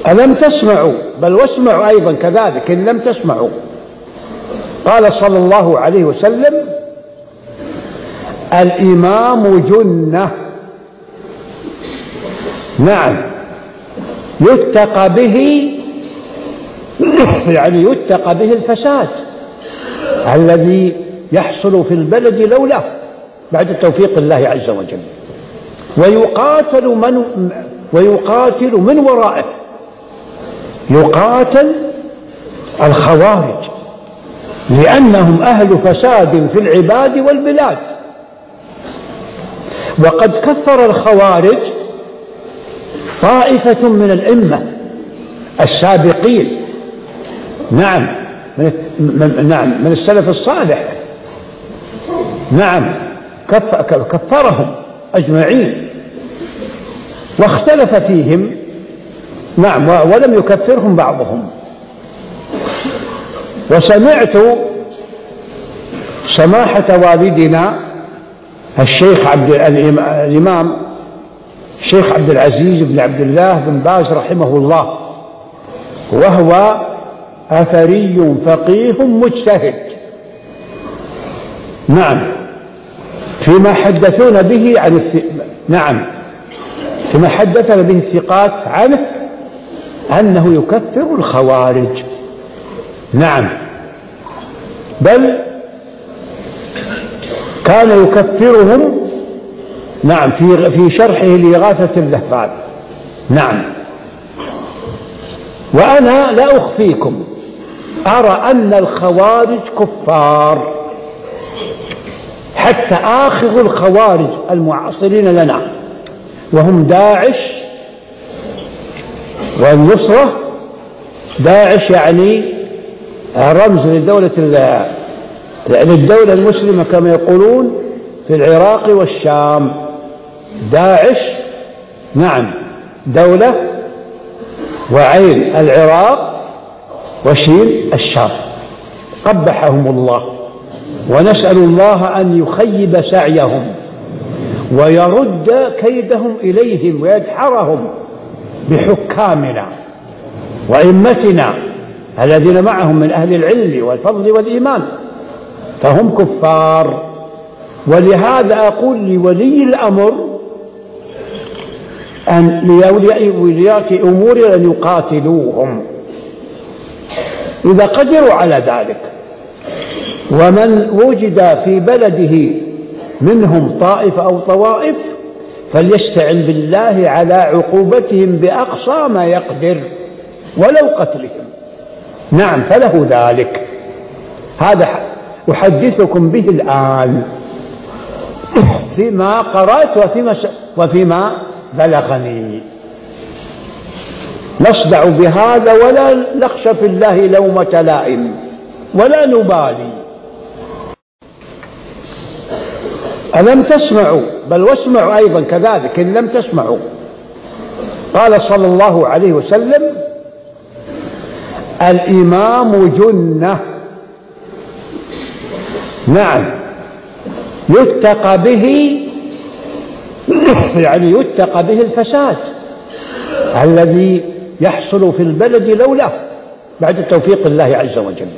ألم تسمعوا، بل واسمعوا أيضا كذلك إن لم تسمعوا. قال صلى الله عليه وسلم: الإمام جنة، نعم، يتقى به يعني يتقى به الفساد الذي يحصل في البلد لولا بعد توفيق الله عز وجل، ويقاتل من ورائه، يقاتل الخوارج لأنهم أهل فساد في العباد والبلاد. وقد كفر الخوارج طائفة من الأئمة السابقين، نعم، من السلف الصالح، نعم، كفرهم أجمعين واختلف فيهم، نعم، ولم يكفرهم بعضهم. وسمعت سماحة والدنا الشيخ الإمام الشيخ عبد العزيز بن عبد الله بن باز رحمه الله، وهو أثري فقيه مجتهد، نعم، فيما حدثنا به عن فيما حدثنا به الثقات عنه أنه يكفر الخوارج، نعم، بل كان يكفرهم، نعم، في شرحه لإغاثة اللهفان، نعم. وأنا لا أخفيكم أرى أن الخوارج كفار، حتى آخر الخوارج المعاصرين لنا وهم داعش والنصرة. داعش يعني رمز للدولة المسلمة كما يقولون في العراق والشام. داعش، نعم، دولة، وعين العراق وشين الشام، قبحهم الله، ونسأل الله أن يخيب سعيهم ويرد كيدهم إليهم ويدحرهم بحكامنا وأئمتنا الذين معهم من أهل العلم والفضل والإيمان، فهم كفار. ولهذا أقول لولي الأمر لولاة أمور أن يقاتلوهم إذا قدروا على ذلك. ومن وجد في بلده منهم طائفة أو طوائف فليستعن بالله على عقوبتهم بأقصى ما يقدر ولو قتلهم، نعم، فله ذلك. هذا أحدثكم به الآن فيما قرأت وفيما بلغني. نصدع بهذا ولا نخشى في الله لومة لائم ولا نبالي. ألم تسمعوا، بل واسمعوا أيضا كذلك إن لم تسمعوا. قال صلى الله عليه وسلم: الإمام جنة، نعم، يتقى به يعني يتقى به الفساد الذي يحصل في البلد لولا بعد توفيق الله عز وجل،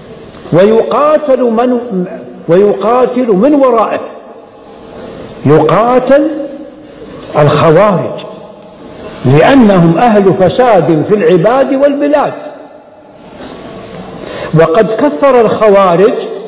ويقاتل من ورائه، يقاتل الخوارج لأنهم أهل فساد في العباد والبلاد. وقد كفر الخوارج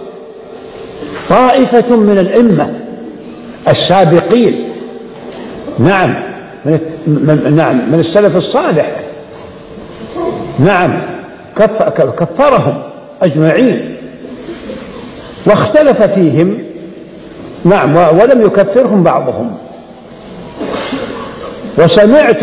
طائفة من الأئمة السابقين، نعم، من السلف الصالح، نعم، كفرهم أجمعين واختلف فيهم، نعم، ولم يكفرهم بعضهم. وسمعت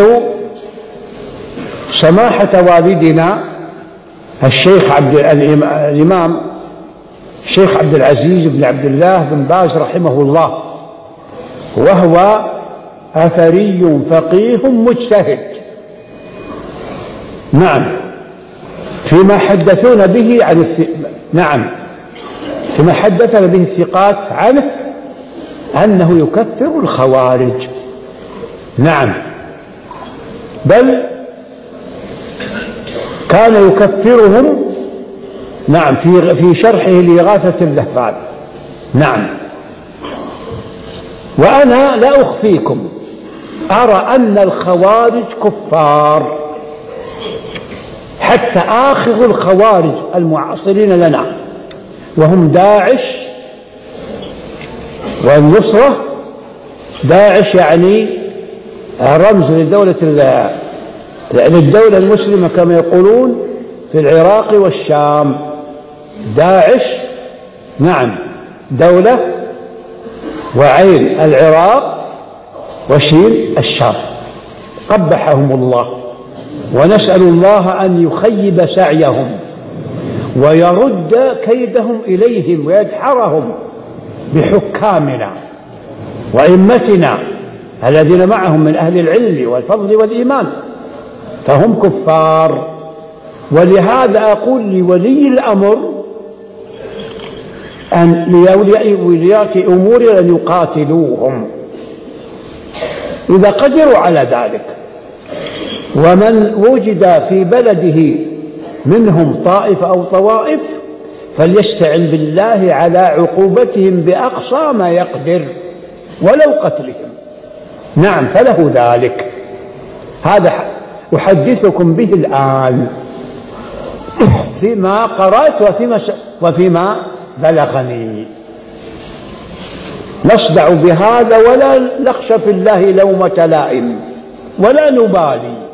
سماحة والدنا الشيخ الإمام الشيخ عبد العزيز بن عبد الله بن باز رحمه الله، وهو أثري فقيه مجتهد، نعم، فيما حدثنا به فيما حدثنا به الثقات عنه أنه يكفر الخوارج، نعم، بل كان يكفرهم. نعم، في شرحه لإغاثة اللهفان. نعم. وأنا لا أخفيكم أرى أن الخوارج كفار، حتى آخر الخوارج المعاصرين لنا وهم داعش والنصرة. داعش يعني رمز للدولة المسلمة كما يقولون في العراق والشام. داعش نعم دولة، وعين العراق وشين الشام، قبحهم الله، ونسأل الله أن يخيب سعيهم ويرد كيدهم إليهم ويدحرهم بحكامنا وأئمتنا الذين معهم من أهل العلم والفضل والإيمان، فهم كفار. ولهذا أقول لولي الأمر لولاة أمور أن يقاتلوهم إذا قدروا على ذلك. ومن وجد في بلده منهم طائفة أو طوائف فليستعن بالله على عقوبتهم بأقصى ما يقدر ولو قتلهم. نعم، فله ذلك. هذا أحدثكم به الآن فيما قرأت وفيما بلغني. نصدع بهذا ولا نخشى في الله لومة لائم ولا نبالي.